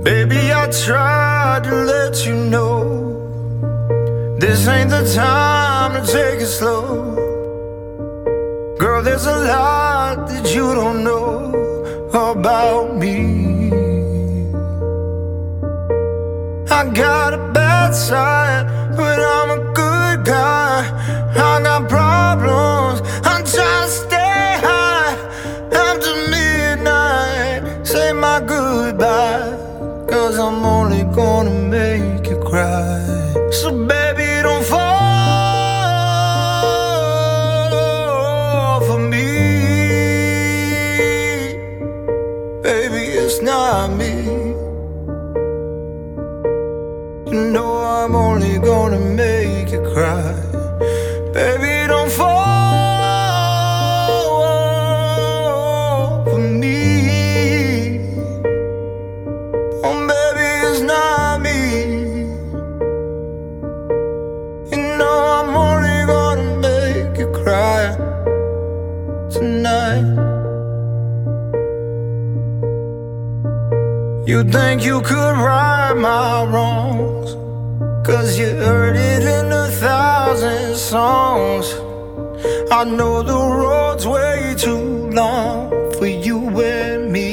Baby, I tried to let you know this ain't the time to take it slow. Girl, there's a lot that you don't know about me. I got a bad side, but I'm a good guy. I got problems, I'm trying to stay high. After midnight, say my goodbye, 'cause I'm only gonna make you cry. So baby, don't fall for me. Baby, it's not me. You know I'm only gonna make you cry. Baby, don't fall for me. Oh, baby, it's not me. You know I'm only gonna make you cry tonight. You think you could right my wrongs, 'cause you heard it in 1,000 songs. I know the road's way too long for you and me.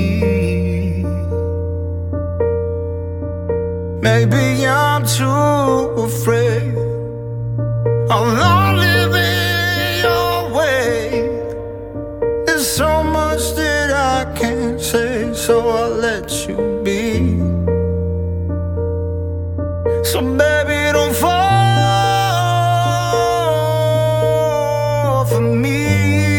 Maybe I'm too afraid of not living your way. There's so much that I can't say, so I'll let you be. So baby, don't fall for me.